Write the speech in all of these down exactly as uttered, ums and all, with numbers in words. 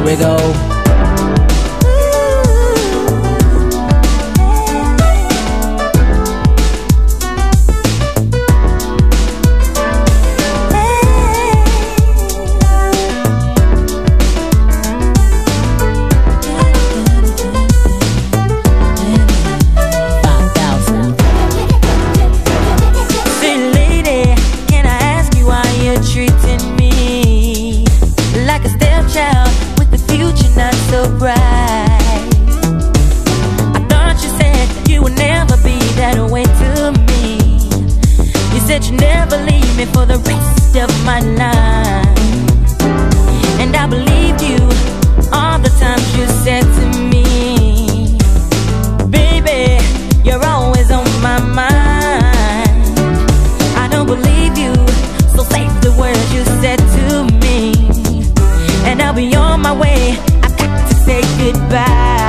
we go. Treating me like a stepchild with the future not so bright. I thought you said you would never be that way to me. You said you'd never leave me for the rest of my life, and I believed you all the times you said to me, baby, you're always on my mind. I don't believe you, so say the words you said to me, and I'll be on my way. I've got to say goodbye,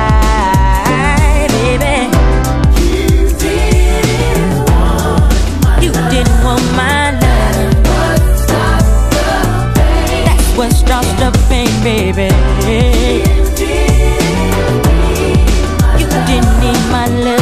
baby. You didn't want my you love. Didn't want my love. That's what starts the pain, baby. You didn't need my you love. Didn't need my love.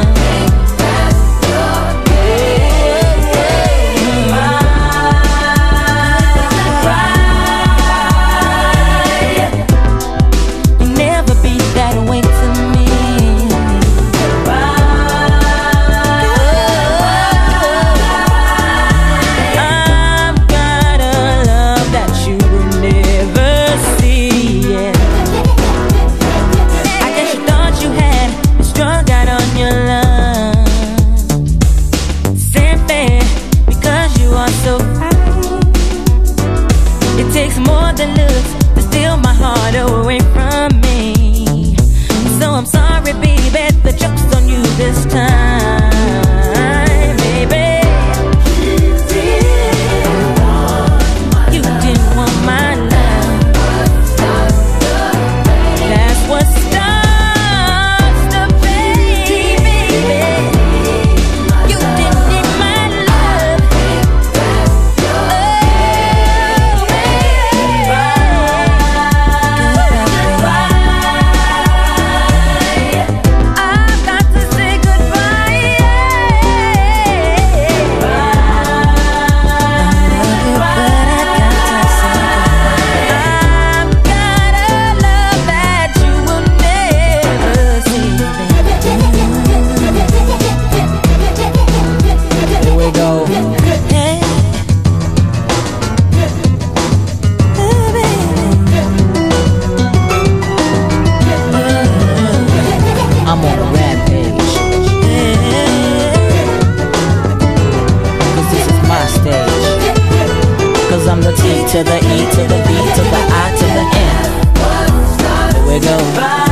It takes more than looks to steal my heart away from me. So I'm sorry, baby, the joke's on you this time, baby. You didn't want my you love. Didn't want my love. That's what starts the pain, baby. You didn't need my love. I'm on a rampage, cause this is my stage. Cause I'm the T to the E to the B to the I to the N. Here we go.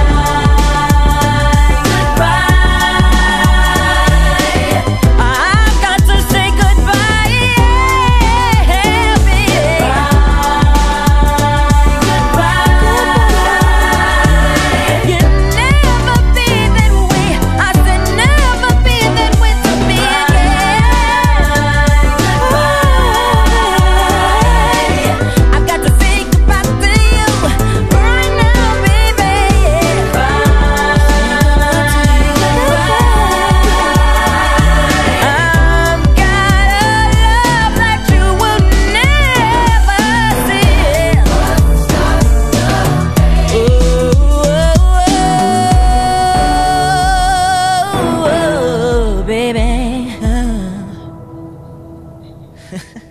Baby, oh.